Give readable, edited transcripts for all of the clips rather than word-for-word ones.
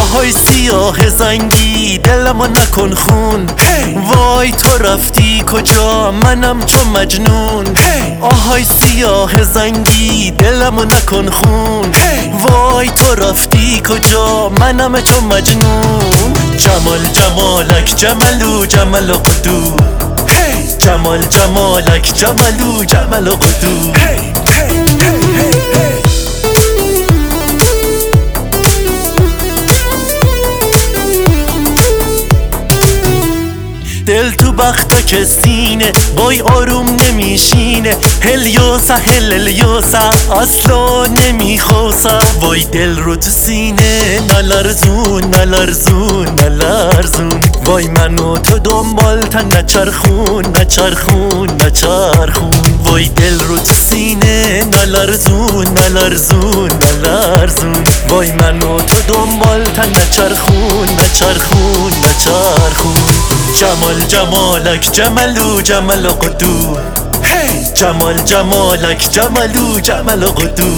آهای سیاه زنگی دلمو نکن خون، وای تو رفتی کجا منم چو مجنون. آهای سیاه زنگی دلمو نکن خون، وای تو رفتی کجا منم چو مجنون. جمال جمالک جملو جمل و قدو، جمال جمالک جملو جمل و قدو. دل تو بختک سینه وای آروم نمیشینه، هلیوسا هلیوسا اصلا نمیخواسا. وای دل رو تو سینه نلرزون نلرزون نلرزون، وای منو تو دنبال تا نچرخون نچرخون نچرخون. وای دل رو تو سینه نلرزون نلرزون نلرزون، وای منو تو دنبال تا نچرخون نچرخون نچرخون. جمال جمالک جملو جمل و قدو، جمال جمالک جملو جمل و قدو.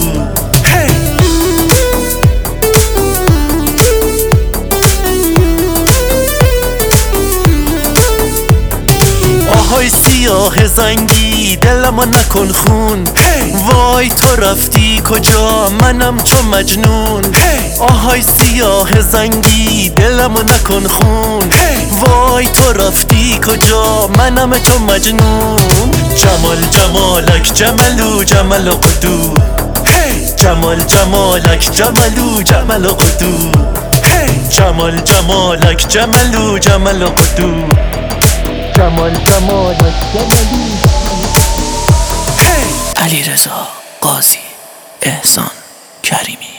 آهای سیاه زنگی دلمو نکن خون، وای تو رفتی کجا منم چو مجنون. آهای سیاه زنگی دلمو نکن خون، وای تو رفتی کجا منم چو مجنون. جمال جمالک جملو جمل و قدو، جمال جمالک جملو جمل و قدو. جمال جمالک جملو جمل و قدو، جمال جمالک جملو. علیرضا قاضی، احسان کریمی.